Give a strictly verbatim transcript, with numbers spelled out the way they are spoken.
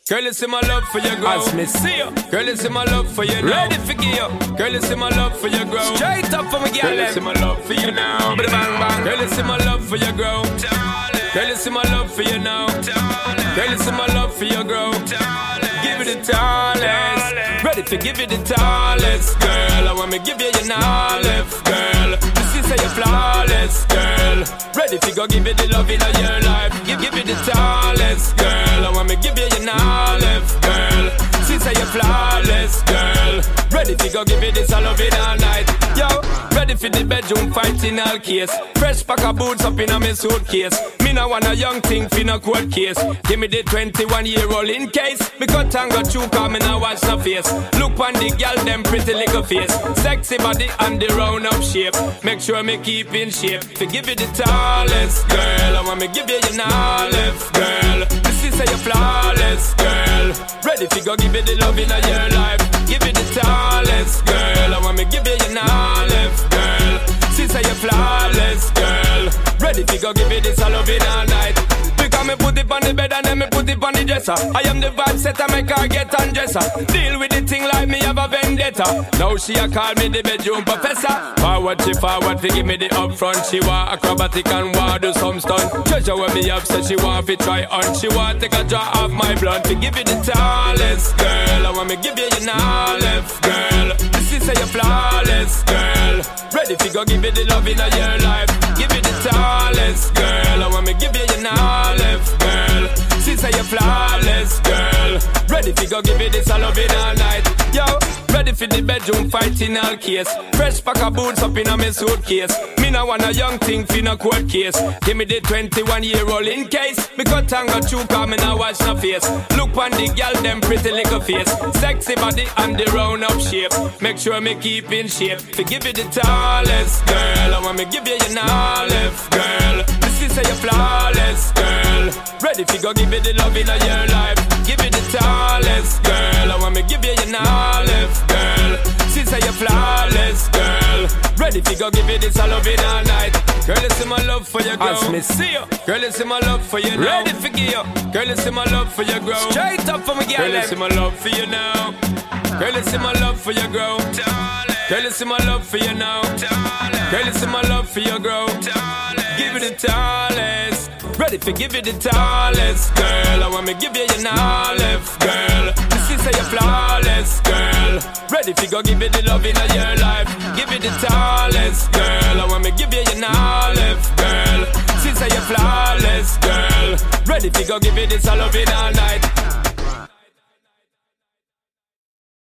Girl, you see my love for your grow. As me see you. Girl, you see my love for you now. Ready for you. Girl, you see my love for your grow. Straight up for me, girl. Girl, you see my love for you now. Bang bang. Girl, you see my love for your grow. Girl, you see my love for you now. Girl, you see my love for your grow. Give it the tallest. Ready to give it the tallest. Girl, I want me give you your knowledge. Girl, you see say you're flawless. Girl, ready to go give it the love in your life. Give, give it the tallest. Girl, I want me give you your knowledge. Girl, see say you're flawless. Girl, ready to go give it this all love in all night. Yo, ready for the bedroom fighting all case. Fresh pack of boots up in a me suitcase. Me no want a young thing for no court case. Give me the twenty-one year old in case. Me cut and go through cause me no watch no face. Look on the girl them pretty little face. Sexy body and the round up shape. Make sure me keep in shape. To give you the tallest. Girl, I want me give you your knowledge. Girl, this is how you're flawless. Girl, ready to go give you the love in your life. Give you the tallest. Girl, I want me give you your knowledge. Girl, since you're flawless. Girl, ready to go give you this all love in all night. Because me put it on the bed and then me put it on the dresser. I am the vibe setter, make her get undresser. Deal with the thing like me have a vendetta. Now she a call me the bedroom professor. Forward she forward, fi give me the upfront. She want acrobatic and want do some stunt. Treasure when me up, so she want fi try on. She want take a draw off my blood. Fi give you the tallest, girl. I want me give you your knowledge, girl. This is how you're flawless, girl. Ready fi go give you the love in your life. Give you the tallest, girl. I want me give you your knowledge, girl. Since you're flawless, girl. Ready to go give you this all love in all night. Yo, ready for the bedroom fighting all case. Fresh pack of boots up in a me suitcase. Me no want a young thing for no court case. Give me the twenty-one year old in case. Me cut and go through cause me no watch no face. Look on the girl them pretty little face. Sexy body and the round up shape. Make sure me keep in shape. To give you the tallest, girl. I want me give you your knowledge, girl. This is how you're flawless, girl. Ready to go give you the love in your life. Give you the tallest, girl. I want me give you your knowledge, girl. Since you're flawless, girl. Ready to go give you this all love in all night. Girl, you see my love for your grow. As me see you. Girl, you see my love for you now. Ready for you. Girl, you see my love for your grow. Straight up for me, girl. Girl, you see my love for you now. Girl, you see my love for your grow. Girl, you see my love for you now. Girl, you see my love for your grow. Give it the tallest. Ready to give you the tallest, girl. I want me give you your knowledge, girl. This is how you're flawless, girl. Ready to go give you the love in your life. Give you the tallest, girl. I want me give you your knowledge, girl. Since you're flawless, girl. Ready to go give you this all love in all night.